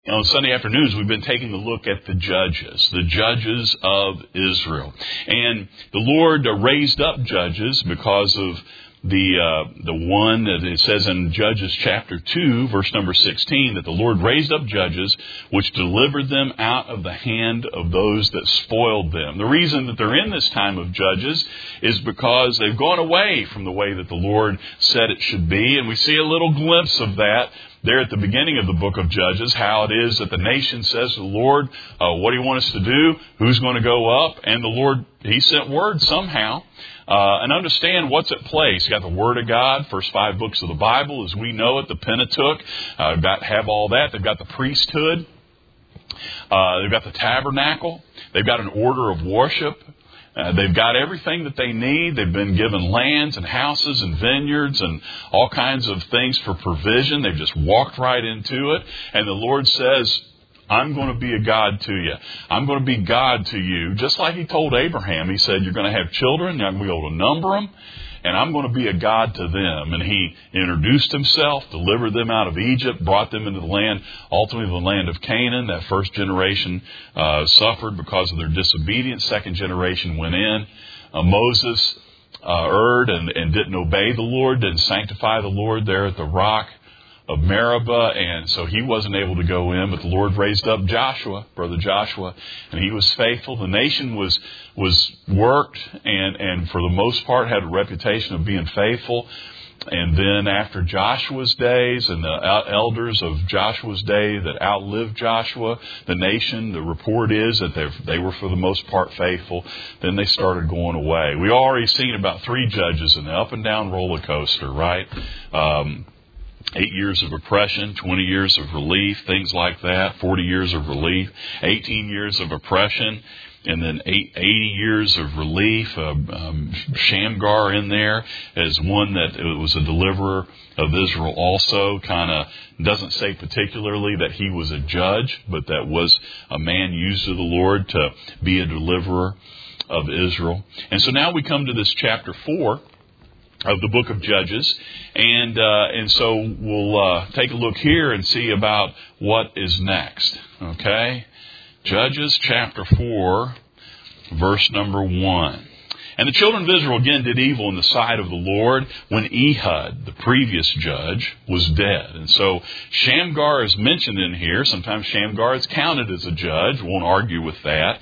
On Sunday afternoons, we've been taking a look at the judges of Israel. And the Lord raised up judges because of the one that it says in Judges chapter 2, verse number 16, that the Lord raised up judges which delivered them out of the hand of those that spoiled them. The reason that they're in this time of judges is because they've gone away from the way that the Lord said it should be. And we see a little glimpse of that there at the beginning of the book of Judges, how it is that the nation says to the Lord, what do you want us to do? Who's going to go up? And the Lord, He sent word somehow. And understand what's at play. He's got the Word of God, first 5 books of the Bible, as we know it, the Pentateuch. Have all that. They've got the priesthood. They've got the tabernacle. They've got an order of worship. They've got everything that they need. They've been given lands and houses and vineyards and all kinds of things for provision. They've just walked right into it. And the Lord says, I'm going to be a God to you. I'm going to be God to you. Just like He told Abraham. He said, you're going to have children. You're going to be able to number them. And I'm going to be a God to them. And He introduced Himself, delivered them out of Egypt, brought them into the land, ultimately the land of Canaan. That first generation suffered because of their disobedience. Second generation went in. Moses erred and didn't obey the Lord, didn't sanctify the Lord there at the rock of Meribah, and so he wasn't able to go in, but the Lord raised up Joshua, brother Joshua, and he was faithful. The nation was worked and for the most part had a reputation of being faithful. And then after Joshua's days and the elders of Joshua's day that outlived Joshua, the nation, the report is that they were for the most part faithful. Then they started going away. We already seen about 3 judges in the up and down roller coaster, right? 8 years of oppression, 20 years of relief, things like that, 40 years of relief, 18 years of oppression, and then 80 years of relief. Shamgar in there as one that was a deliverer of Israel also. Kind of doesn't say particularly that he was a judge, but that was a man used of the Lord to be a deliverer of Israel. And so now we come to this chapter 4 of the book of Judges, and so we'll take a look here and see about what is next. Okay, Judges chapter 4, verse number 1. And the children of Israel again did evil in the sight of the Lord when Ehud, the previous judge, was dead. And so Shamgar is mentioned in here. Sometimes Shamgar is counted as a judge. Won't argue with that.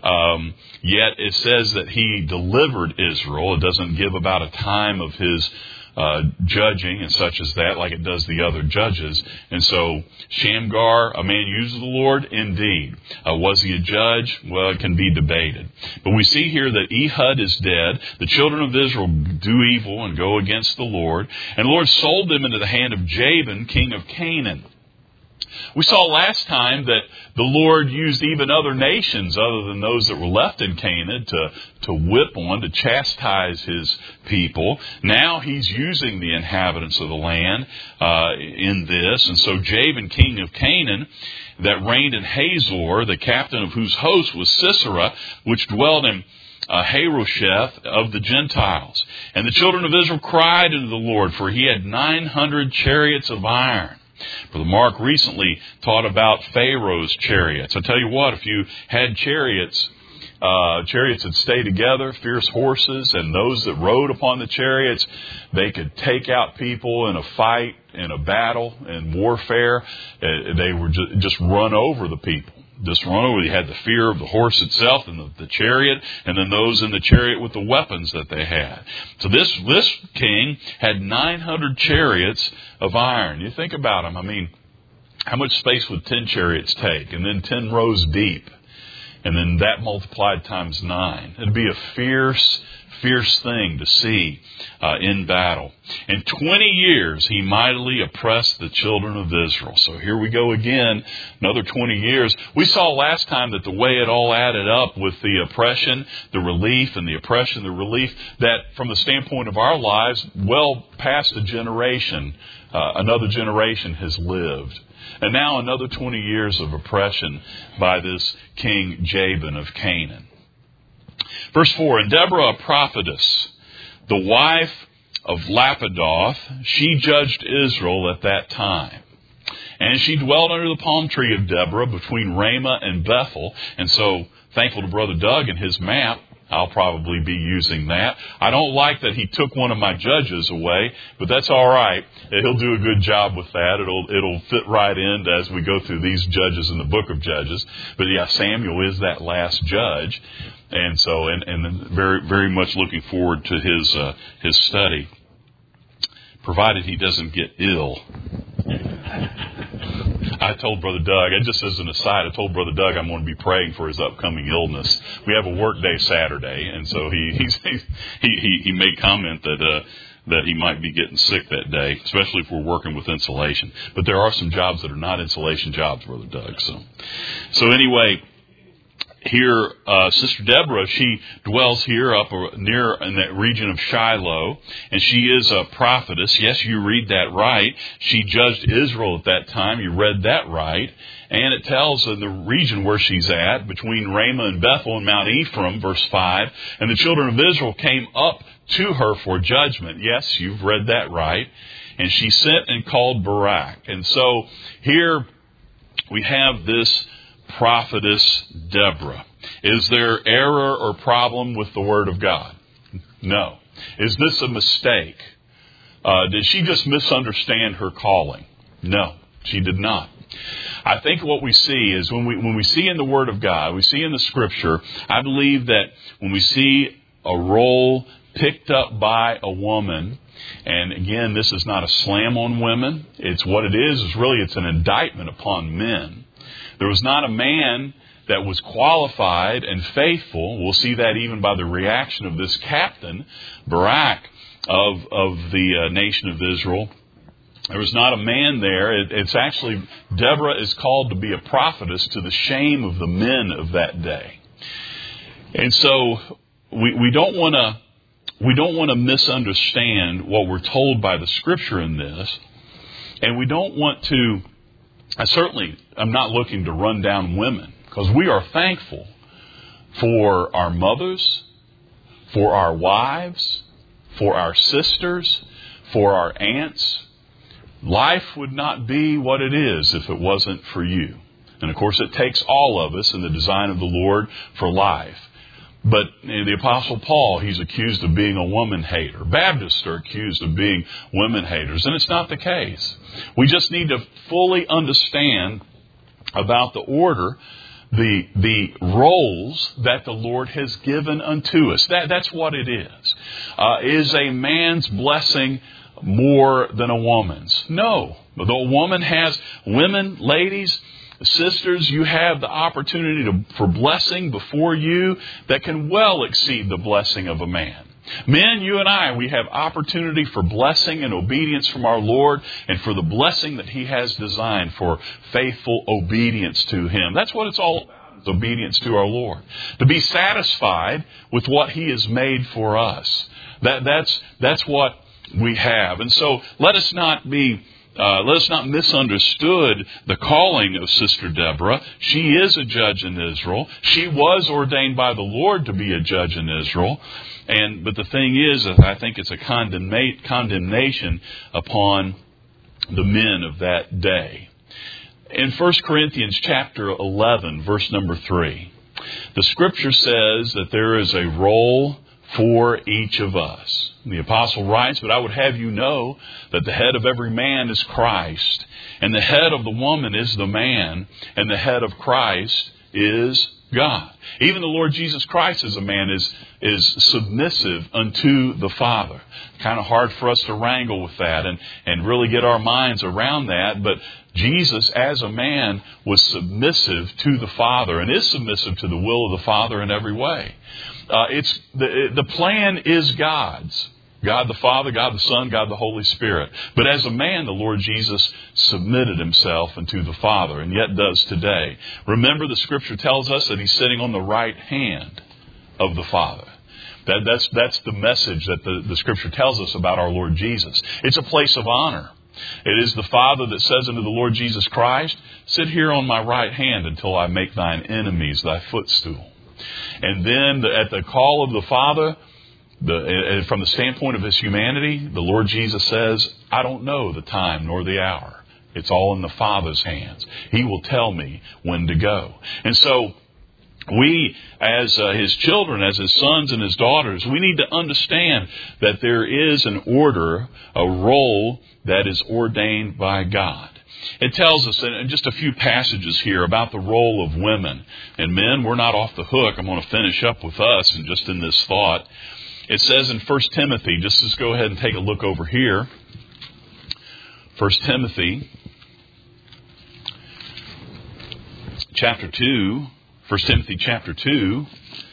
Yet it says that he delivered Israel. It doesn't give about a time of his judging and such as that, like it does the other judges. And so Shamgar, a man used of the Lord, indeed. Was he a judge? Well, it can be debated. But we see here that Ehud is dead. The children of Israel do evil and go against the Lord. And the Lord sold them into the hand of Jabin, king of Canaan. We saw last time that the Lord used even other nations other than those that were left in Canaan to whip on, to chastise His people. Now He's using the inhabitants of the land in this. And so Jabin, king of Canaan, that reigned in Hazor, the captain of whose host was Sisera, which dwelt in Harosheth of the Gentiles. And the children of Israel cried unto the Lord, for he had 900 chariots of iron. Brother Mark recently taught about Pharaoh's chariots. I tell you what, if you had chariots that stay together, fierce horses, and those that rode upon the chariots, they could take out people in a fight, in a battle, in warfare. They were just run over the people. Just run over. You had the fear of the horse itself and the chariot, and then those in the chariot with the weapons that they had. So this king had 900 chariots of iron. You think about them. I mean, how much space would 10 chariots take? And then 10 rows deep. And then that multiplied times 9. It'd be a fierce thing to see in battle. In 20 years, he mightily oppressed the children of Israel. So here we go again, another 20 years. We saw last time that the way it all added up with the oppression, the relief, and the oppression, the relief, that from the standpoint of our lives, well past a generation, another generation has lived. And now another 20 years of oppression by this king Jabin of Canaan. Verse 4, and Deborah, a prophetess, the wife of Lapidoth, she judged Israel at that time. And she dwelt under the palm tree of Deborah between Ramah and Bethel. And so, thankful to Brother Doug and his map, I'll probably be using that. I don't like that he took one of my judges away, but that's all right. He'll do a good job with that. It'll fit right in as we go through these judges in the book of Judges. But yeah, Samuel is that last judge. And so, and very, very much looking forward to his study, provided he doesn't get ill. I told Brother Doug, and just as an aside, I told Brother Doug I'm going to be praying for his upcoming illness. We have a work day Saturday, and so he made comment that he might be getting sick that day, especially if we're working with insulation. But there are some jobs that are not insulation jobs, Brother Doug. So anyway, here, Sister Deborah, she dwells here up near in that region of Shiloh, and she is a prophetess. Yes, you read that right. She judged Israel at that time. You read that right. And it tells in the region where she's at, between Ramah and Bethel and Mount Ephraim, verse 5, and the children of Israel came up to her for judgment. Yes, you've read that right. And she sent and called Barak. And so here we have this prophetess Deborah. Is there error or problem with the Word of God? No. Is this a mistake? Did she just misunderstand her calling? No, she did not. I think what we see is when we see in the Word of God, we see in the Scripture, I believe that when we see a role picked up by a woman, and again, this is not a slam on women. It's what it is really it's an indictment upon men. There was not a man that was qualified and faithful. We'll see that even by the reaction of this captain, Barak, of the nation of Israel. There was not a man there. It's actually, Deborah is called to be a prophetess to the shame of the men of that day. And so we don't want to misunderstand what we're told by the Scripture in this. And we don't want to, I'm not looking to run down women, because we are thankful for our mothers, for our wives, for our sisters, for our aunts. Life would not be what it is if it wasn't for you. And of course it takes all of us in the design of the Lord for life. But the Apostle Paul, he's accused of being a woman hater. Baptists are accused of being women haters, and it's not the case. We just need to fully understand about the order, the roles that the Lord has given unto us. That's what it is. Is a man's blessing more than a woman's? No. The woman has, women, ladies, sisters, you have the opportunity for blessing before you that can well exceed the blessing of a man. Men, you and I, we have opportunity for blessing and obedience from our Lord and for the blessing that He has designed for faithful obedience to Him. That's what it's all about, is obedience to our Lord. To be satisfied with what He has made for us. That's what we have. And so let us not misunderstood the calling of Sister Deborah. She is a judge in Israel. She was ordained by the Lord to be a judge in Israel. But the thing is, I think it's a condemnation upon the men of that day. In 1 Corinthians chapter 11, verse number 3, the Scripture says that there is a role for each of us. The apostle writes, "But I would have you know that the head of every man is Christ, and the head of the woman is the man, and the head of Christ is God." Even the Lord Jesus Christ as a man is submissive unto the Father. Kind of hard for us to wrangle with that and really get our minds around that, but Jesus as a man was submissive to the Father and is submissive to the will of the Father in every way. The plan is God's. God the Father, God the Son, God the Holy Spirit. But as a man, the Lord Jesus submitted Himself unto the Father, and yet does today. Remember, the Scripture tells us that He's sitting on the right hand of the Father. That's the message that the Scripture tells us about our Lord Jesus. It's a place of honor. It is the Father that says unto the Lord Jesus Christ, "Sit here on my right hand until I make thine enemies thy footstool." And then at the call of the Father, from the standpoint of His humanity, the Lord Jesus says, "I don't know the time nor the hour." It's all in the Father's hands. He will tell me when to go. And so we, as His children, as His sons and His daughters, we need to understand that there is an order, a role that is ordained by God. It tells us in just a few passages here about the role of women. And men, we're not off the hook. I'm going to finish up with us and just in this thought. It says in 1 Timothy, just let's go ahead and take a look over here. 1 Timothy chapter 2, 1 Timothy chapter 2,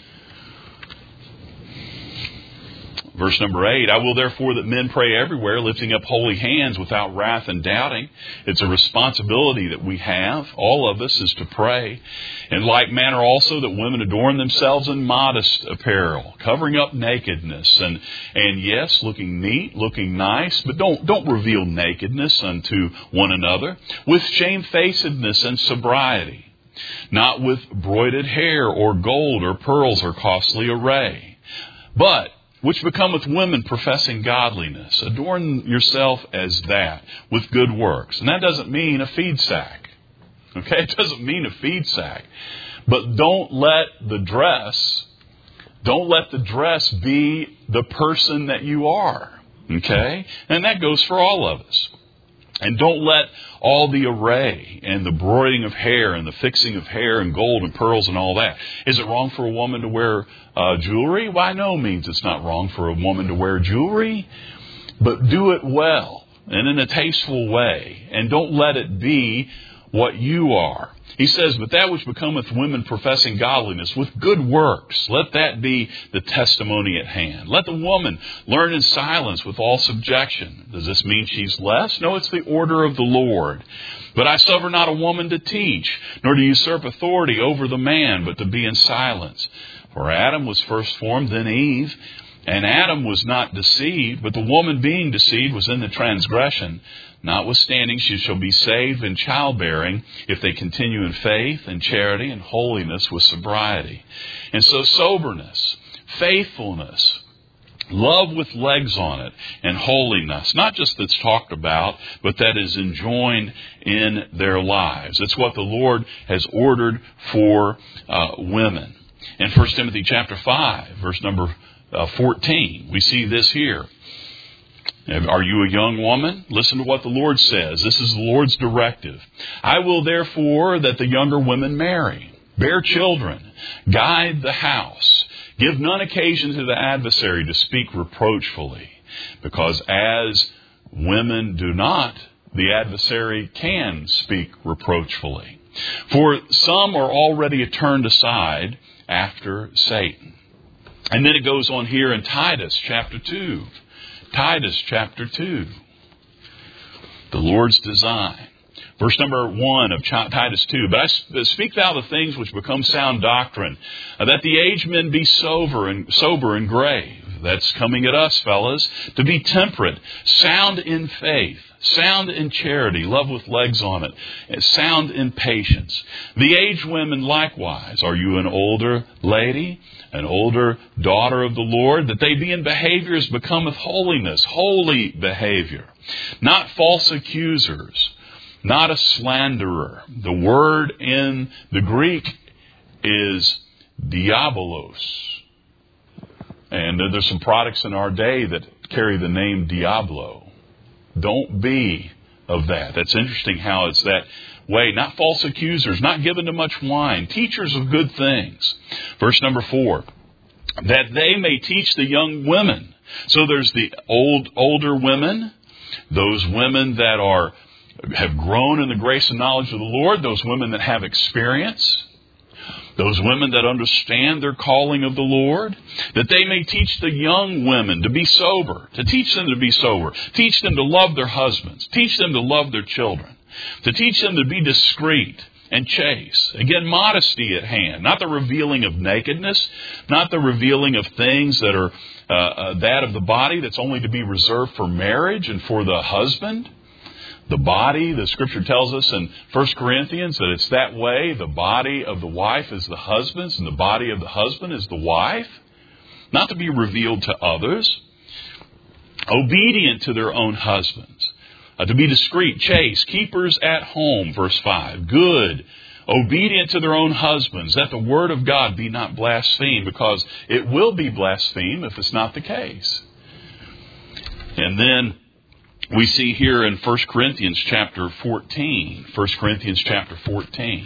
verse number 8, I will therefore that men pray everywhere, lifting up holy hands without wrath and doubting. It's a responsibility that we have, all of us, is to pray. In like manner also that women adorn themselves in modest apparel, covering up nakedness, and yes, looking neat, looking nice, but don't reveal nakedness unto one another, with shamefacedness and sobriety, not with broided hair or gold or pearls or costly array, but which becometh women professing godliness. Adorn yourself as that, with good works. And that doesn't mean a feed sack. Okay? It doesn't mean a feed sack. But don't let the dress be the person that you are. Okay? And that goes for all of us. And don't let all the array and the broiding of hair and the fixing of hair and gold and pearls and all that. Is it wrong for a woman to wear jewelry? By no means it's not wrong for a woman to wear jewelry. But do it well and in a tasteful way. And don't let it be what you are. He says, but that which becometh women professing godliness with good works, let that be the testimony at hand. Let the woman learn in silence with all subjection. Does this mean she's less? No, it's the order of the Lord. But I suffer not a woman to teach, nor to usurp authority over the man, but to be in silence. For Adam was first formed, then Eve. And Adam was not deceived, but the woman being deceived was in the transgression. Notwithstanding, she shall be saved in childbearing if they continue in faith and charity and holiness with sobriety. And so soberness, faithfulness, love with legs on it, and holiness, not just that's talked about, but that is enjoined in their lives. It's what the Lord has ordered for women. In 1 Timothy chapter 5, verse number 14, we see this here. Are you a young woman? Listen to what the Lord says. This is the Lord's directive. I will therefore that the younger women marry, bear children, guide the house, give none occasion to the adversary to speak reproachfully, because as women do not, the adversary can speak reproachfully. For some are already turned aside after Satan. And then it goes on here in Titus chapter 2. Titus chapter 2. The Lord's design. Verse number 1 of Titus 2. But I speak thou the things which become sound doctrine, that the aged men be sober and grave. That's coming at us, fellas. To be temperate, sound in faith, sound in charity, love with legs on it, and sound in patience. The aged women likewise. Are you an older lady, an older daughter of the Lord? That they be in behavior as becometh holiness, holy behavior. Not false accusers, not a slanderer. The word in the Greek is diabolos. And there's some products in our day that carry the name Diablo. Don't be of that. That's interesting how it's that way. Not false accusers, not given to much wine, teachers of good things. Verse number 4, that they may teach the young women. So there's the older women, those women that have grown in the grace and knowledge of the Lord, those women that have experience, those women that understand their calling of the Lord, that they may teach the young women to be sober, to teach them to be sober, teach them to love their husbands, teach them to love their children, to teach them to be discreet and chaste. Again, modesty at hand, not the revealing of nakedness, not the revealing of things that are that of the body that's only to be reserved for marriage and for the husband. The body, the Scripture tells us in 1 Corinthians that it's that way. The body of the wife is the husband's, and the body of the husband is the wife. Not to be revealed to others. Obedient to their own husbands. to be discreet, chaste, keepers at home, verse 5, good, obedient to their own husbands, that the word of God be not blasphemed, because it will be blasphemed if it's not the case. And then we see here in 1 Corinthians chapter 14, 1 Corinthians chapter 14.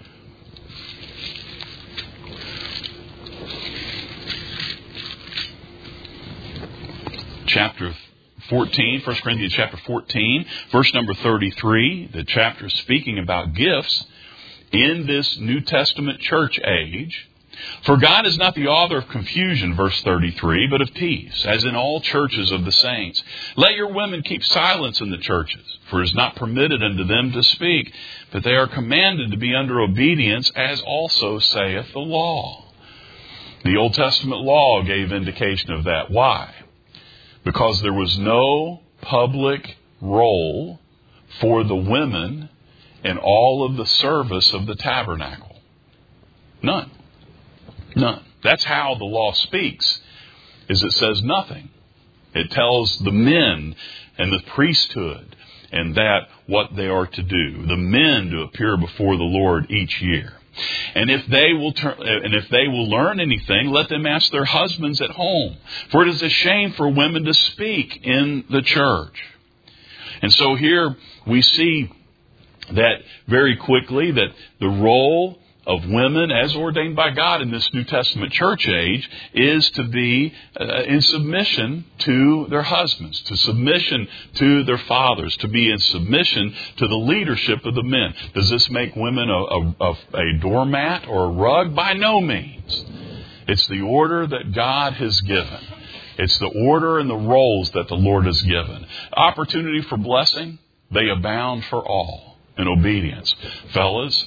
Chapter 14, 1 Corinthians chapter 14, verse number 33, the chapter is speaking about gifts in this New Testament church age. For God is not the author of confusion, verse 33, but of peace, as in all churches of the saints. Let your women keep silence in the churches, for it is not permitted unto them to speak, but they are commanded to be under obedience, as also saith the law. The Old Testament law gave indication of that. Why? Because there was no public role for the women in all of the service of the tabernacle. None. None. That's how the law speaks, is it says nothing. It tells the men and the priesthood and that what they are to do. The men to appear before the Lord each year. And if they will learn anything, let them ask their husbands at home. For it is a shame for women to speak in the church. And so here we see that very quickly that the role of women as ordained by God in this New Testament church age is to be in submission to their husbands, to submission to their fathers, to be in submission to the leadership of the men. Does this make women a doormat or a rug? By no means. It's the order that God has given. It's the order and the roles that the Lord has given. Opportunity for blessing, they abound for all in obedience. Fellas,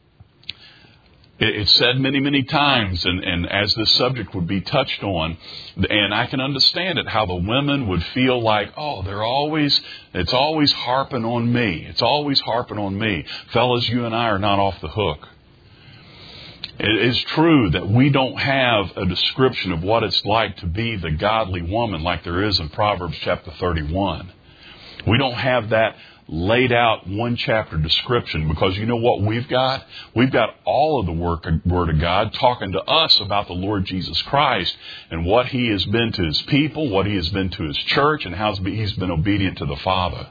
it's said many, many times, and as this subject would be touched on, and I can understand it, how the women would feel like, oh, it's always harping on me. It's always harping on me. Fellas, you and I are not off the hook. It is true that we don't have a description of what it's like to be the godly woman like there is in Proverbs chapter 31. We don't have that laid out one chapter description, because you know what we've got? We've got all of the Word of God talking to us about the Lord Jesus Christ and what He has been to His people, what He has been to His church, and how He's been obedient to the Father.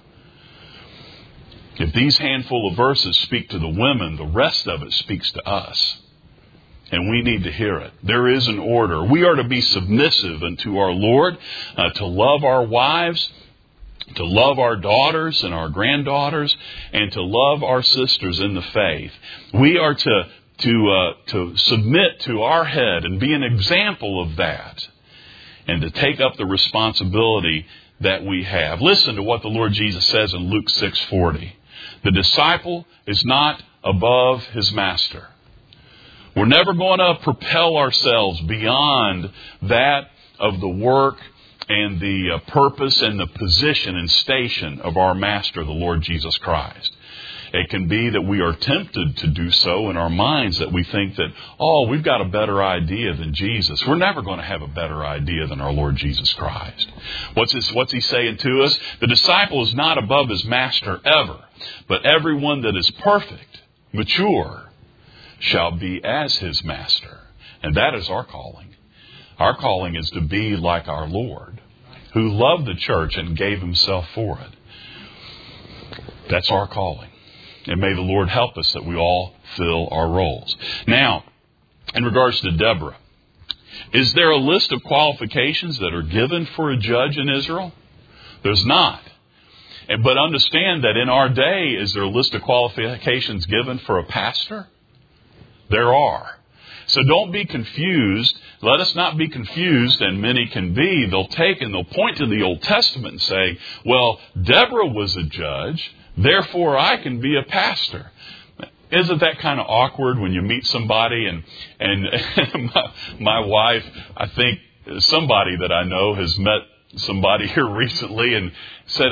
If these handful of verses speak to the women, the rest of it speaks to us. And we need to hear it. There is an order. We are to be submissive unto our Lord, to love our wives, to love our daughters and our granddaughters, and to love our sisters in the faith. We are to submit to our head and be an example of that, and to take up the responsibility that we have. Listen to what the Lord Jesus says in Luke 6:40. The disciple is not above his master. We're never going to propel ourselves beyond that of the work and the purpose and the position and station of our Master, the Lord Jesus Christ. It can be that we are tempted to do so in our minds, that we think that, oh, we've got a better idea than Jesus. We're never going to have a better idea than our Lord Jesus Christ. What's He saying to us? The disciple is not above his master ever, but everyone that is perfect, mature, shall be as his master. And that is our calling. Our calling is to be like our Lord, who loved the church and gave Himself for it. That's our calling. And may the Lord help us that we all fill our roles. Now, in regards to Deborah, is there a list of qualifications that are given for a judge in Israel? There's not. But understand that in our day, is there a list of qualifications given for a pastor? There are. So don't be confused. Let us not be confused, and many can be. They'll take and they'll point to the Old Testament and say, well, Deborah was a judge, therefore I can be a pastor. Isn't that kind of awkward when you meet somebody and my wife, I think somebody that I know has met somebody here recently and said,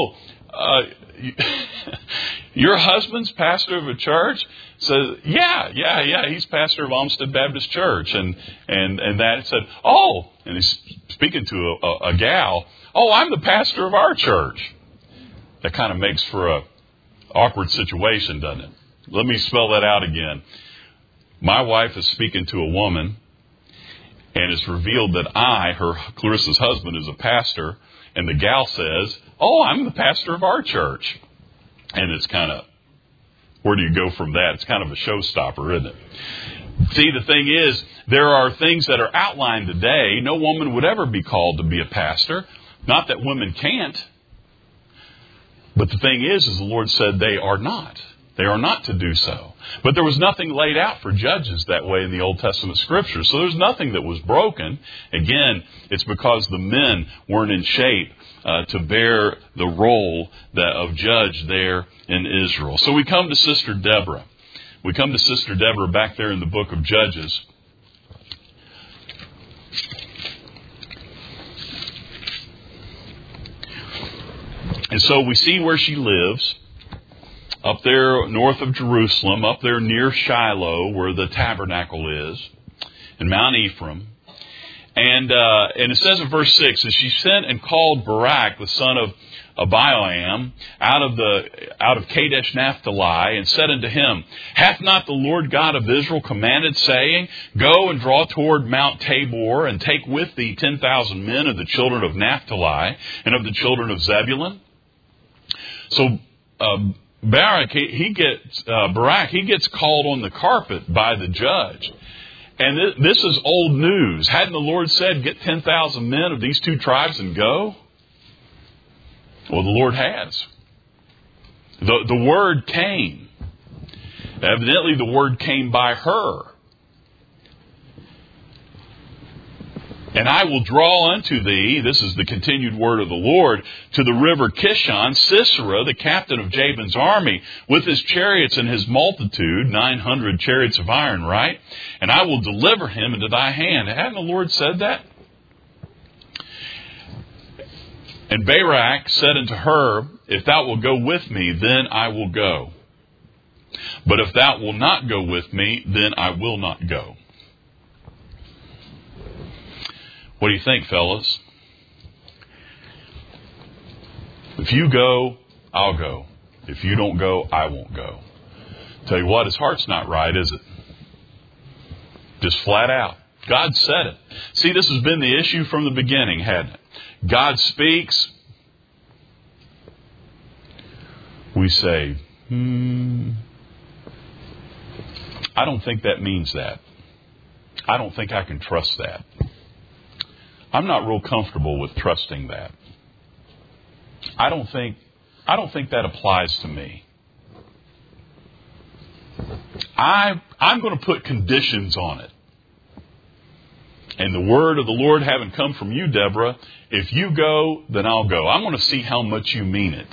your husband's pastor of a church? Says, yeah, he's pastor of Olmsted Baptist Church. And that said, and he's speaking to a gal, I'm the pastor of our church. That kind of makes for a awkward situation, doesn't it? Let me spell that out again. My wife is speaking to a woman, and it's revealed that Clarissa's husband, is a pastor, and the gal says, "Oh, I'm the pastor of our church." And it's kind of, where do you go from that? It's kind of a showstopper, isn't it? See, the thing is, there are things that are outlined today. No woman would ever be called to be a pastor. Not that women can't. But the thing is the Lord said they are not. They are not to do so. But there was nothing laid out for judges that way in the Old Testament Scriptures. So there's nothing that was broken. Again, it's because the men weren't in shape to bear the role of judge there in Israel. So we come to Sister Deborah. We come to Sister Deborah back there in the book of Judges. And so we see where she lives, up there north of Jerusalem, up there near Shiloh, where the tabernacle is, in Mount Ephraim. And it says in verse 6, "And she sent and called Barak, the son of Abiam, out of Kadesh Naphtali, and said unto him, Hath not the Lord God of Israel commanded, saying, Go and draw toward Mount Tabor, and take with thee 10,000 men of the children of Naphtali, and of the children of Zebulun?" So Barak, he gets called on the carpet by the judge. And this is old news. Hadn't the Lord said, get 10,000 men of these two tribes and go? Well, the Lord has. The word came. Evidently, the word came by her. "And I will draw unto thee," this is the continued word of the Lord, "to the river Kishon, Sisera, the captain of Jabin's army, with his chariots and his multitude, 900 chariots of iron," right? "And I will deliver him into thy hand." Hadn't the Lord said that? "And Barak said unto her, If thou wilt go with me, then I will go. But if thou wilt not go with me, then I will not go." What do you think, fellas? If you go, I'll go. If you don't go, I won't go. Tell you what, his heart's not right, is it? Just flat out. God said it. See, this has been the issue from the beginning, hadn't it? God speaks. We say, I don't think that means that. I don't think I can trust that. I'm not real comfortable with trusting that. I don't think that applies to me. I'm going to put conditions on it. And the word of the Lord having come from you, Deborah, if you go, then I'll go. I want to see how much you mean it.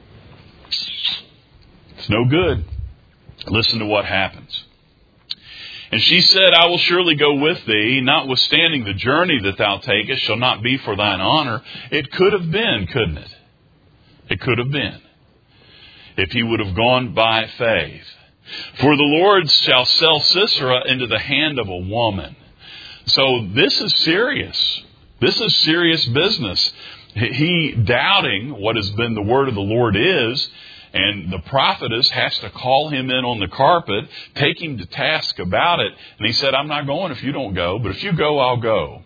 It's no good. Listen to what happens. "And she said, I will surely go with thee, notwithstanding the journey that thou takest shall not be for thine honor." It could have been, couldn't it? It could have been. If he would have gone by faith. "For the Lord shall sell Sisera into the hand of a woman." So this is serious. This is serious business. He doubting what has been the word of the Lord is, and the prophetess has to call him in on the carpet, take him to task about it. And he said, "I'm not going if you don't go, but if you go, I'll go."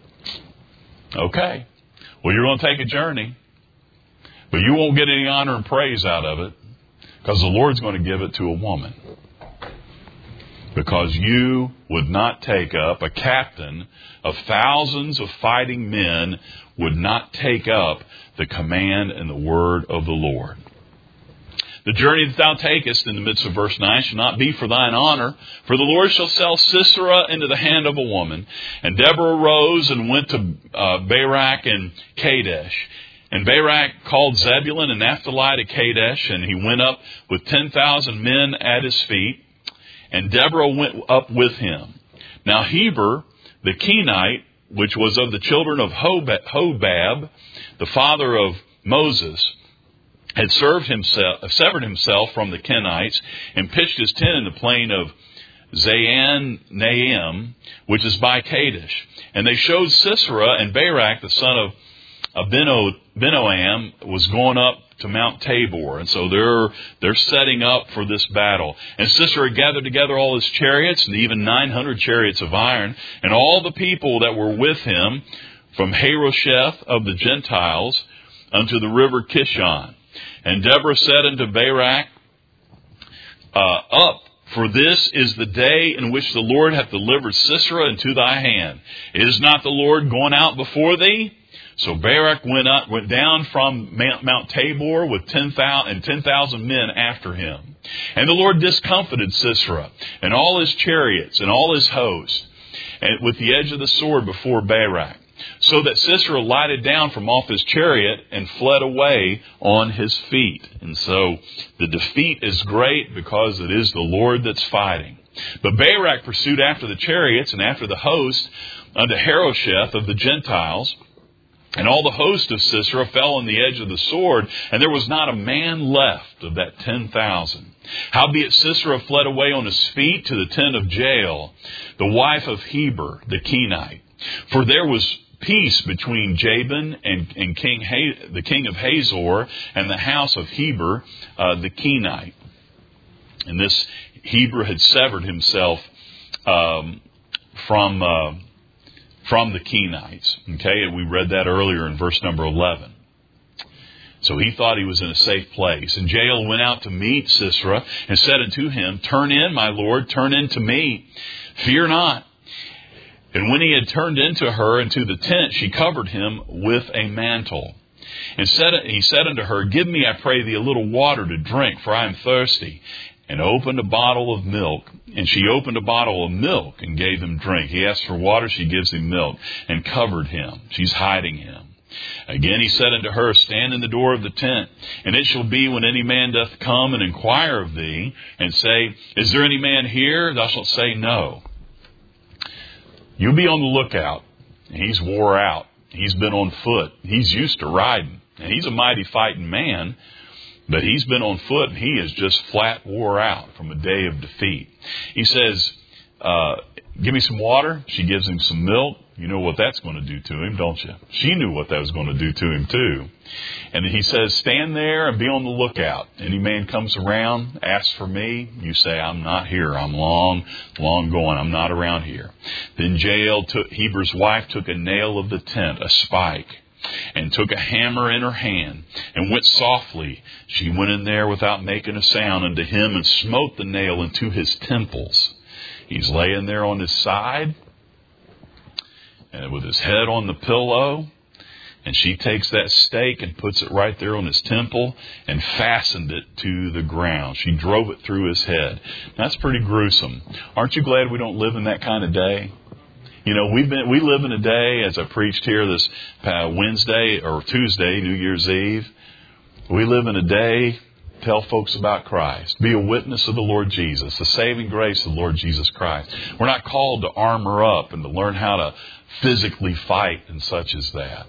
Okay. Well, you're going to take a journey, but you won't get any honor and praise out of it, because the Lord's going to give it to a woman. Because you would not take up, a captain of thousands of fighting men would not take up the command and the word of the Lord. "The journey that thou takest," in the midst of verse 9, "shall not be for thine honor, for the Lord shall sell Sisera into the hand of a woman." And Deborah arose and went to Barak and Kadesh. And Barak called Zebulun and Naphtali to Kadesh, and he went up with 10,000 men at his feet. And Deborah went up with him. Now Heber, the Kenite, which was of the children of Hobab, the father of Moses, had severed himself from the Kenites, and pitched his tent in the plain of Zaanaim, which is by Kadesh. And they showed Sisera and Barak, the son of Benoam was going up to Mount Tabor, and so they're setting up for this battle. And Sisera gathered together all his chariots, and even 900 chariots of iron, and all the people that were with him, from Harosheth of the Gentiles unto the river Kishon. And Deborah said unto Barak, Up, for this is the day in which the Lord hath delivered Sisera into thy hand. Is not the Lord gone out before thee? So Barak went down from Mount Tabor with 10,000 men after him. And the Lord discomfited Sisera and all his chariots and all his host, and with the edge of the sword before Barak, so that Sisera lighted down from off his chariot and fled away on his feet. And so the defeat is great because it is the Lord that's fighting. But Barak pursued after the chariots and after the host unto Harosheth of the Gentiles. And all the host of Sisera fell on the edge of the sword, and there was not a man left of that 10,000. Howbeit Sisera fled away on his feet to the tent of Jael, the wife of Heber the Kenite. For there was peace between Jabin and the king of Hazor and the house of Heber the Kenite. And this Heber had severed himself from the Kenites. Okay, and we read that earlier in verse number 11. So he thought he was in a safe place. And Jael went out to meet Sisera and said unto him, Turn in, my lord, turn in to me. Fear not. And when he had turned into her into the tent, she covered him with a mantle. And he said unto her, Give me, I pray thee, a little water to drink, for I am thirsty. And opened a bottle of milk. And she opened a bottle of milk and gave him drink. He asked for water, she gives him milk, and covered him. She's hiding him. Again he said unto her, Stand in the door of the tent, and it shall be when any man doth come and inquire of thee, and say, Is there any man here? Thou shalt say, No. You'll be on the lookout. He's wore out. He's been on foot. He's used to riding. And he's a mighty fighting man, but he's been on foot and he is just flat wore out from a day of defeat. He says, Give me some water. She gives him some milk. You know what that's going to do to him, don't you? She knew what that was going to do to him too. And he says, Stand there and be on the lookout. Any man comes around, asks for me, you say, I'm not here. I'm long gone. I'm not around here. Then Jael, Heber's wife, took a nail of the tent, a spike, and took a hammer in her hand, and went softly. She went in there without making a sound unto him, and smote the nail into his temples. He's laying there on his side, and with his head on the pillow, and she takes that stake and puts it right there on his temple and fastened it to the ground. She drove it through his head. That's pretty gruesome. Aren't you glad we don't live in that kind of day? You know, we live in a day, as I preached here this Wednesday or Tuesday, New Year's Eve. We live in a day, tell folks about Christ. Be a witness of the Lord Jesus, the saving grace of the Lord Jesus Christ. We're not called to armor up and to learn how to physically fight and such as that.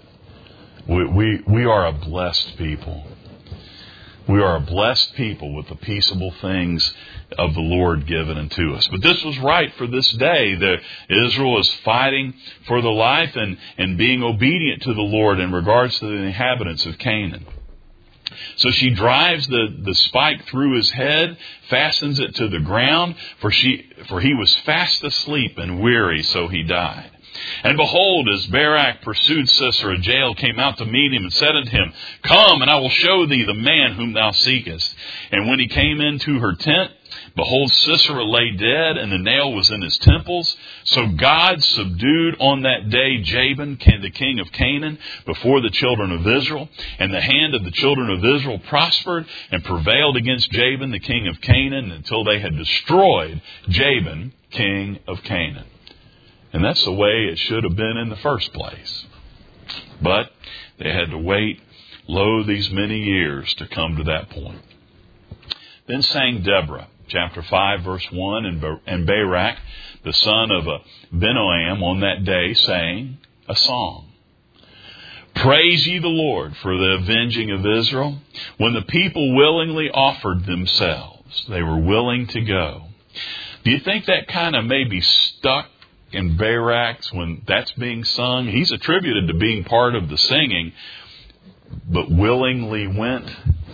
We are a blessed people. We are a blessed people with the peaceable things of the Lord given unto us. But this was right for this day. Israel is fighting for the life and being obedient to the Lord in regards to the inhabitants of Canaan. So she drives the spike through his head, fastens it to the ground, for he was fast asleep and weary, so he died. And behold, as Barak pursued Sisera, Jael came out to meet him and said unto him, Come, and I will show thee the man whom thou seekest. And when he came into her tent, behold, Sisera lay dead, and the nail was in his temples. So God subdued on that day Jabin, the king of Canaan, before the children of Israel. And the hand of the children of Israel prospered and prevailed against Jabin, the king of Canaan, until they had destroyed Jabin, king of Canaan. And that's the way it should have been in the first place. But they had to wait, these many years to come to that point. Then sang Deborah, chapter 5, verse 1, and Barak, the son of Benoam, on that day, sang a song. Praise ye the Lord for the avenging of Israel. When the people willingly offered themselves, they were willing to go. Do you think that kind of maybe stuck and Barak's, when that's being sung, he's attributed to being part of the singing, but willingly went.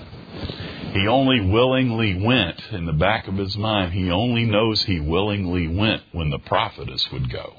He only willingly went. In the back of his mind, he only knows he willingly went when the prophetess would go.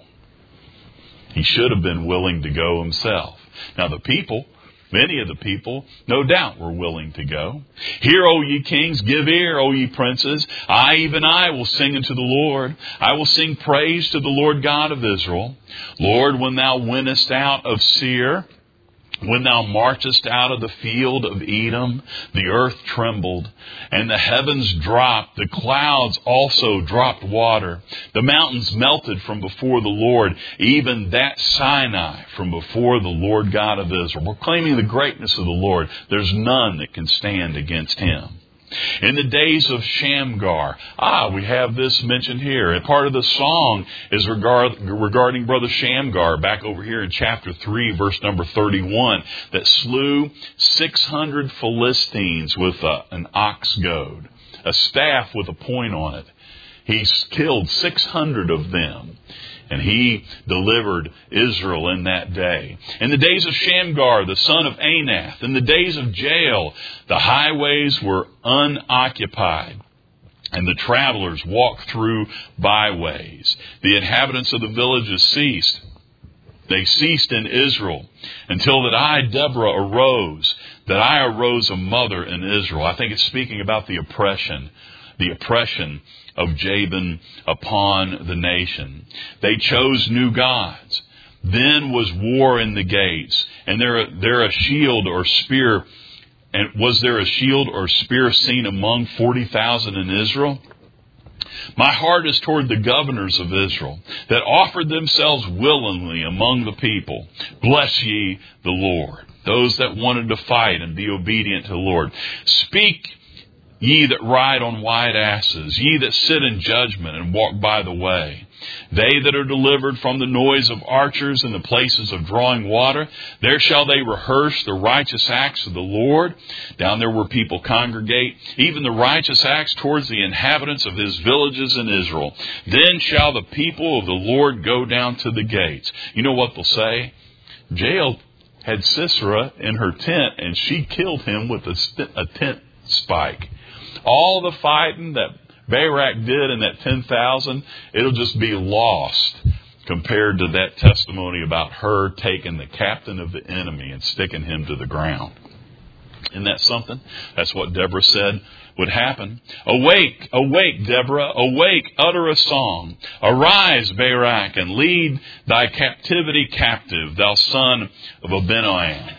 He should have been willing to go himself. Now the people, many of the people, no doubt were willing to go. Hear, O ye kings, give ear, O ye princes. Even I will sing unto the Lord. I will sing praise to the Lord God of Israel. Lord, when thou wentest out of Seir, when thou marchest out of the field of Edom, the earth trembled, and the heavens dropped, the clouds also dropped water. The mountains melted from before the Lord, even that Sinai from before the Lord God of Israel. Proclaiming the greatness of the Lord, there's none that can stand against him. In the days of Shamgar, we have this mentioned here. And part of the song is regarding Brother Shamgar, back over here in chapter 3, verse number 31, that slew 600 Philistines with an ox goad, a staff with a point on it. He killed 600 of them. And he delivered Israel in that day. In the days of Shamgar, the son of Anath, in the days of Jael, the highways were unoccupied, and the travelers walked through byways. The inhabitants of the villages ceased. They ceased in Israel until that I, Deborah, arose, that I arose a mother in Israel. I think it's speaking about the oppression of Jabin upon the nation. They chose new gods. Then was war in the gates. And there a shield or spear, and was there a shield or spear seen among 40,000 in Israel? My heart is toward the governors of Israel, that offered themselves willingly among the people. Bless ye the Lord. Those that wanted to fight and be obedient to the Lord. Speak, ye that ride on white asses, ye that sit in judgment and walk by the way. They that are delivered from the noise of archers in the places of drawing water, there shall they rehearse the righteous acts of the Lord. Down there where people congregate, even the righteous acts towards the inhabitants of his villages in Israel. Then shall the people of the Lord go down to the gates. You know what they'll say? Jael had Sisera in her tent, and she killed him with a tent spike. All the fighting that Barak did in that 10,000, it'll just be lost compared to that testimony about her taking the captain of the enemy and sticking him to the ground. Isn't that something? That's what Deborah said would happen. Awake, awake, Deborah, awake, utter a song. Arise, Barak, and lead thy captivity captive, thou son of Abinoam.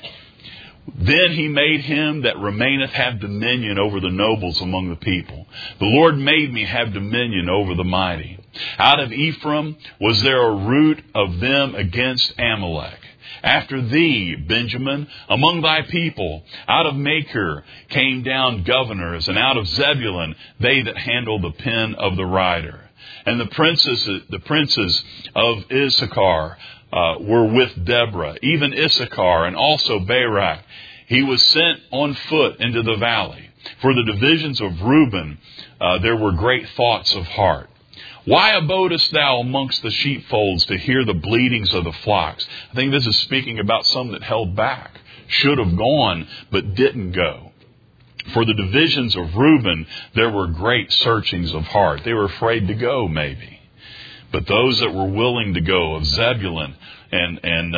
Then he made him that remaineth have dominion over the nobles among the people. The Lord made me have dominion over the mighty. Out of Ephraim was there a root of them against Amalek. After thee, Benjamin, among thy people, out of Machir came down governors, and out of Zebulun they that handle the pen of the writer. And the princes of Issachar were with Deborah, even Issachar and also Barak. He was sent on foot into the valley. For the divisions of Reuben, there were great thoughts of heart. Why abodest thou amongst the sheepfolds to hear the bleatings of the flocks? I think this is speaking about some that held back, should have gone, but didn't go. For the divisions of Reuben, there were great searchings of heart. They were afraid to go, maybe. But those that were willing to go, of Zebulun and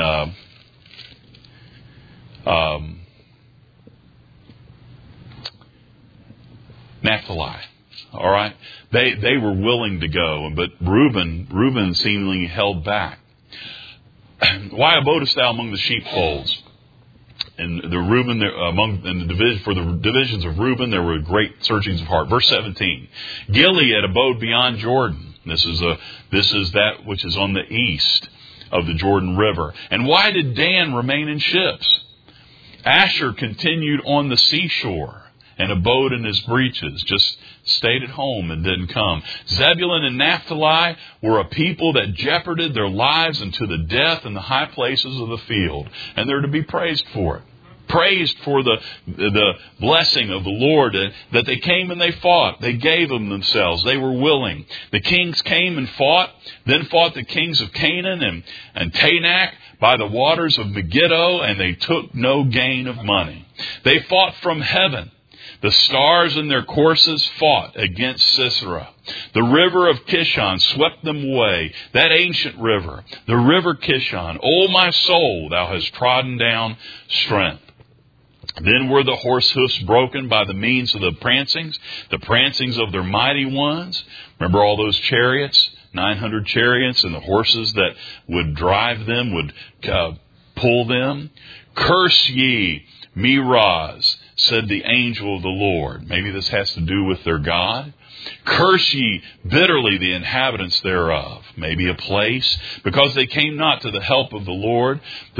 Naphtali, all right, they were willing to go, but Reuben seemingly held back. Why abodest thou among the sheepfolds? And for the divisions of Reuben, there were great searchings of heart. Verse 17, Gilead abode beyond Jordan. This is that which is on the east of the Jordan River. And why did Dan remain in ships? Asher continued on the seashore and abode in his breeches, just stayed at home and didn't come. Zebulun and Naphtali were a people that jeoparded their lives unto the death in the high places of the field, and they're to be praised for it. praised for the blessing of the Lord, that they came and they fought. They gave them themselves. They were willing. The kings came and fought, then fought the kings of Canaan and Tanakh by the waters of Megiddo, and they took no gain of money. They fought from heaven. The stars in their courses fought against Sisera. The river of Kishon swept them away, that ancient river, the river Kishon. O my soul, thou hast trodden down strength. Then were the horse hoofs broken by the means of the prancings of their mighty ones. Remember all those chariots, 900 chariots, and the horses that would drive them, would pull them. Curse ye, Meroz, said the angel of the Lord. Maybe this has to do with their God. Curse ye bitterly the inhabitants thereof. Maybe a place, because they came not to the help of the Lord,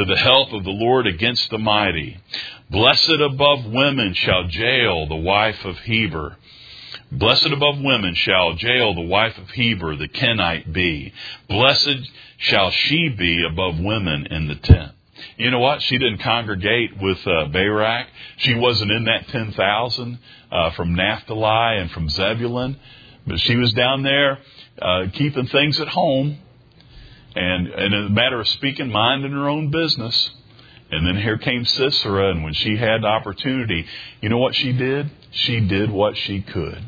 against the mighty. Blessed above women shall Jael, the wife of Heber. Blessed above women shall Jael, the wife of Heber, the Kenite, be. Blessed shall she be above women in the tent. You know what? She didn't congregate with Barak. She wasn't in that 10,000 from Naphtali and from Zebulun. But she was down there keeping things at home. And in a matter of speaking, minding her own business. And then here came Sisera, and when she had the opportunity, you know what she did? She did what she could.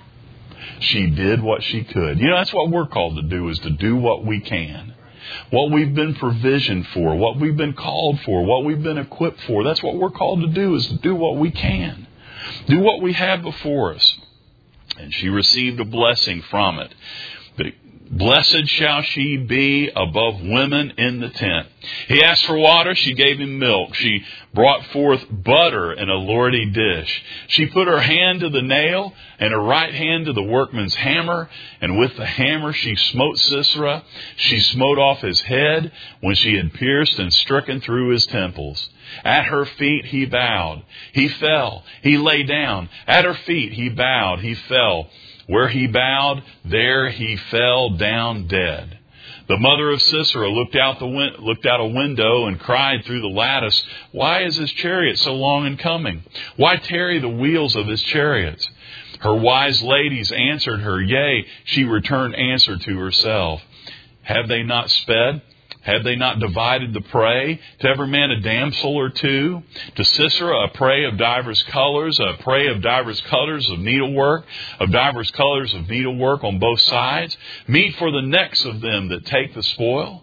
She did what she could. You know, that's what we're called to do, is to do what we can. What we've been provisioned for, what we've been called for, what we've been equipped for. That's what we're called to do, is to do what we can. Do what we have before us. And she received a blessing from it. But blessed shall she be above women in the tent. He asked for water, she gave him milk. She brought forth butter in a lordy dish. She put her hand to the nail and her right hand to the workman's hammer. And with the hammer she smote Sisera. She smote off his head when she had pierced and stricken through his temples. At her feet he bowed. He fell. He lay down. At her feet he bowed. He fell. Where he bowed, there he fell down dead. The mother of Sisera looked out a window and cried through the lattice, "Why is his chariot so long in coming? Why tarry the wheels of his chariots?" Her wise ladies answered her, yea, she returned answer to herself. Have they not sped? Have they not divided the prey? To every man a damsel or two? To Sisera a prey of divers colors, a prey of divers colors of needlework on both sides? Meat for the necks of them that take the spoil?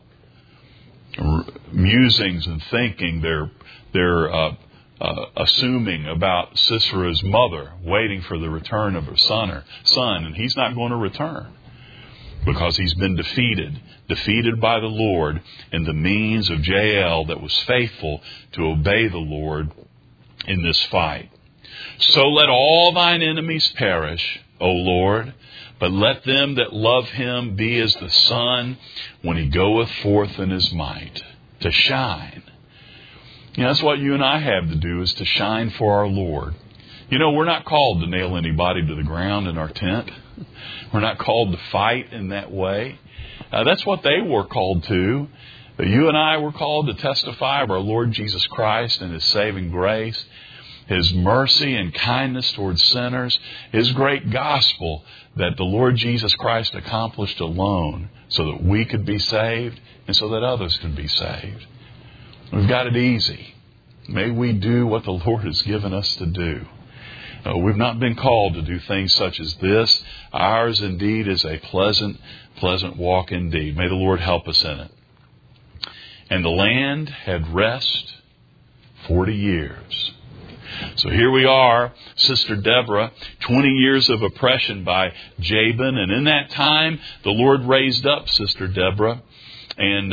Musings and thinking, they're assuming about Sisera's mother, waiting for the return of her son, and he's not going to return. Because he's been defeated by the Lord in the means of Jael that was faithful to obey the Lord in this fight. So let all thine enemies perish, O Lord, but let them that love him be as the sun when he goeth forth in his might, to shine. You know, that's what you and I have to do, is to shine for our Lord. You know, we're not called to nail anybody to the ground in our tent. We're not called to fight in that way. That's what they were called to. But you and I were called to testify of our Lord Jesus Christ and His saving grace, His mercy and kindness towards sinners, His great gospel that the Lord Jesus Christ accomplished alone so that we could be saved and so that others could be saved. We've got it easy. May we do what the Lord has given us to do. We've not been called to do things such as this. Ours indeed is a pleasant walk indeed. May the Lord help us in it. And the land had rest 40 years. So here we are, Sister Deborah, 20 years of oppression by Jabin. And in that time, the Lord raised up Sister Deborah. And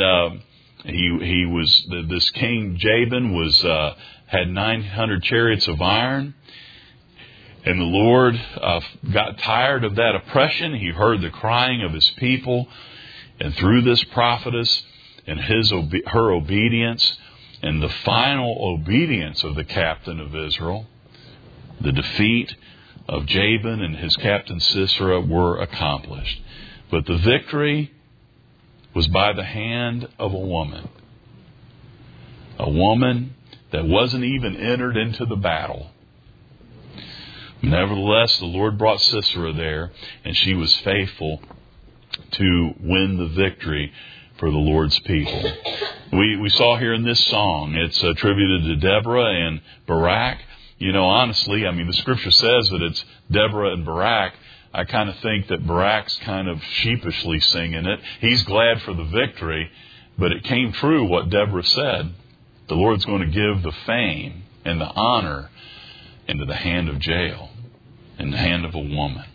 this king Jabin had 900 chariots of iron. And the Lord got tired of that oppression. He heard the crying of His people. And through this prophetess and her obedience and the final obedience of the captain of Israel, the defeat of Jabin and his captain Sisera were accomplished. But the victory was by the hand of a woman. A woman that wasn't even entered into the battle. Nevertheless, the Lord brought Sisera there, and she was faithful to win the victory for the Lord's people. We saw here in this song, it's attributed to Deborah and Barak. Honestly, the Scripture says that it's Deborah and Barak. I kind of think that Barak's kind of sheepishly singing it. He's glad for the victory, but it came true what Deborah said. The Lord's going to give the fame and the honor into the hand of Jael, in the hand of a woman.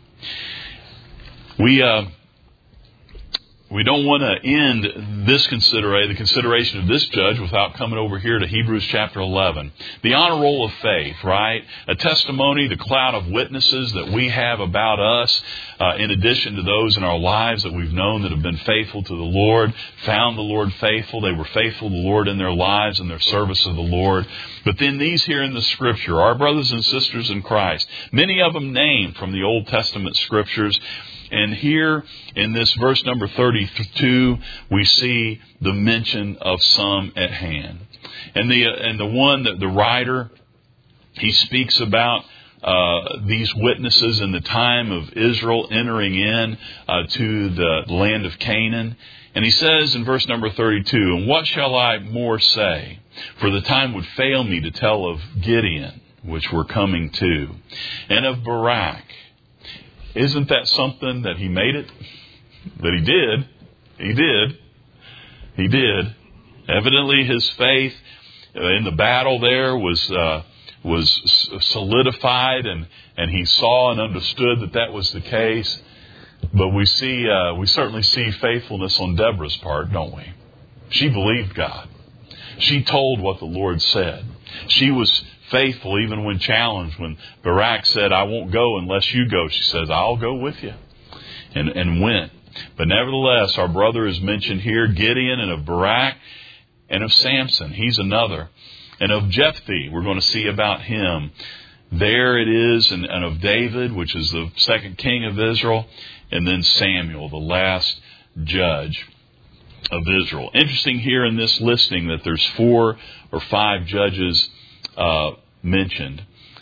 We don't want to end the consideration of this judge without coming over here to Hebrews chapter 11. The honor roll of faith, right? A testimony, the cloud of witnesses that we have about us, in addition to those in our lives that we've known that have been faithful to the Lord, found the Lord faithful. They were faithful to the Lord in their lives and their service of the Lord. But then these here in the Scripture, our brothers and sisters in Christ, many of them named from the Old Testament Scriptures. And here in this verse number 32, we see the mention of some at hand. And the writer, he speaks about these witnesses in the time of Israel entering in to the land of Canaan. And he says in verse number 32, "And what shall I more say? For the time would fail me to tell of Gideon, which we're coming to, and of Barak." Isn't that something that he made it? That he did. He did. He did. Evidently his faith in the battle there was solidified, and he saw and understood that was the case. But we certainly see faithfulness on Deborah's part, don't we? She believed God. She told what the Lord said. She was faithful even when challenged. When Barak said, "I won't go unless you go," she says, "I'll go with you," and went. But nevertheless, our brother is mentioned here, Gideon, and of Barak, and of Samson. He's another. And of Jephthah, we're going to see about him. There it is, and of David, which is the second king of Israel, and then Samuel, the last judge of Israel. Interesting here in this listing that there's 4 or 5 judges mentioned.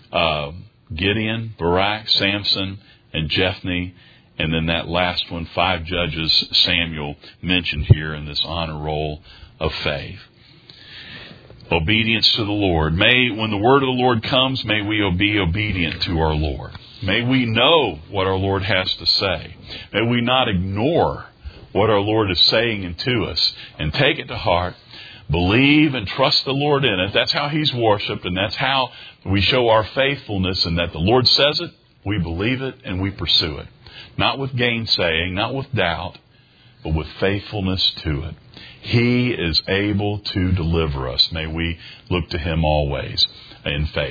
Gideon, Barak, Samson, and Jephthah. And then that last one, 5 judges, Samuel, mentioned here in this honor roll of faith. Obedience to the Lord. When the word of the Lord comes, may we be obedient to our Lord. May we know what our Lord has to say. May we not ignore what our Lord is saying to us and take it to heart. Believe and trust the Lord in it. That's how He's worshipped, and that's how we show our faithfulness, and that the Lord says it, we believe it, and we pursue it. Not with gainsaying, not with doubt, but with faithfulness to it. He is able to deliver us. May we look to Him always in faith.